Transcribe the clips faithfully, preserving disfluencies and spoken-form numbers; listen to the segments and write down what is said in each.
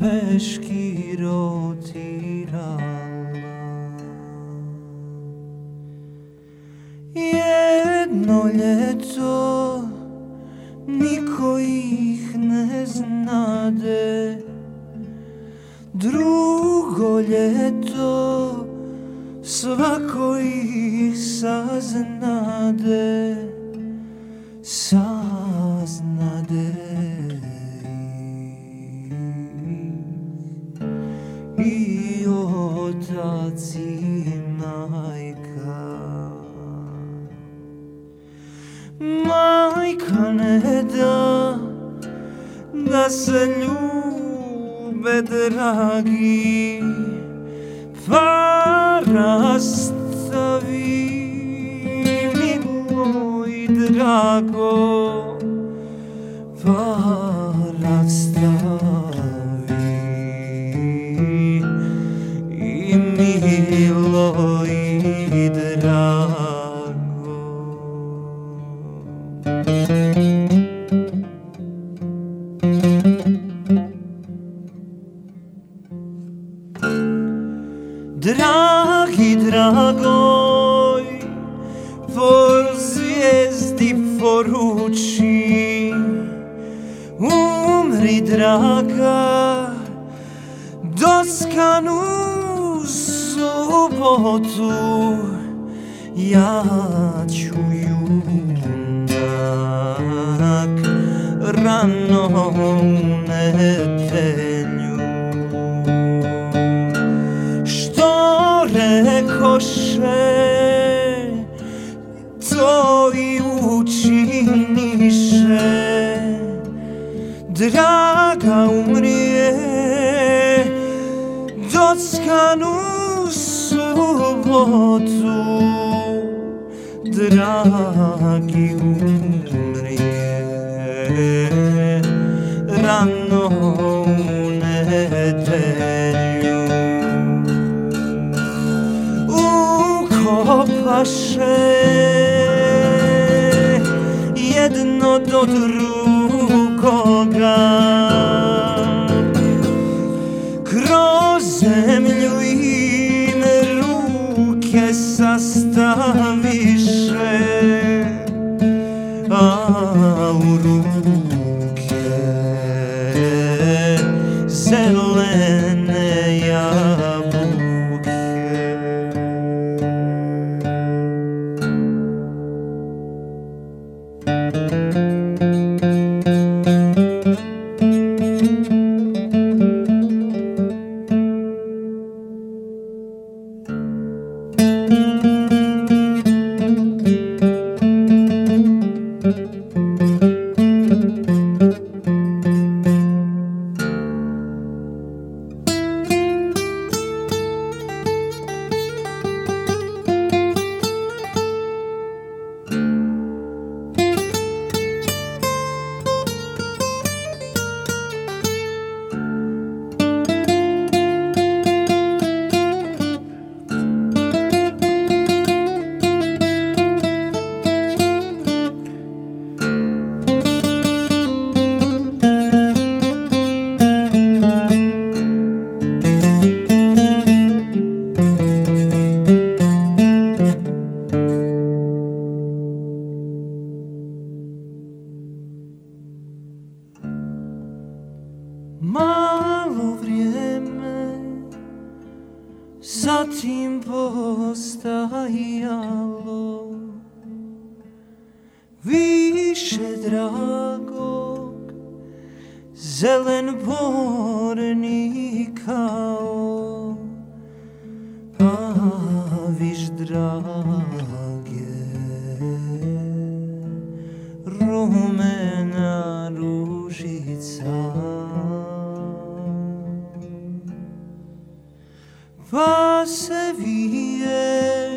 peški rotirala. Jedno ljeto niko ih ne znade, drugo ljeto svako ih saznade, saznade i otac i majka. Majka ne da da se ljube dragi, pa rastavi mi moj drago, pa rastavi i milo i drago. Dragi, dragoj, por zvijezdi poruči, umri draga, doskanu subotu, ja ću junak rano u nedelju. Rekoše, to i učiniše, draga umrije, dockanu subotu, dragi umrije, rano u nedelju. Kopaše jedno do drugoga, kroz zemlju im ruke sastaviše, a u ruke zelene jabuke. Malo vrijeme zatim postajalo više dragog, zelen borni kao, pa viš drage, rumena ružica. Pa se vije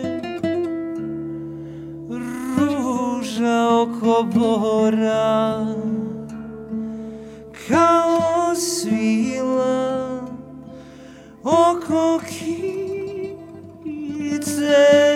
ruža oko bora, kao svila oko kice.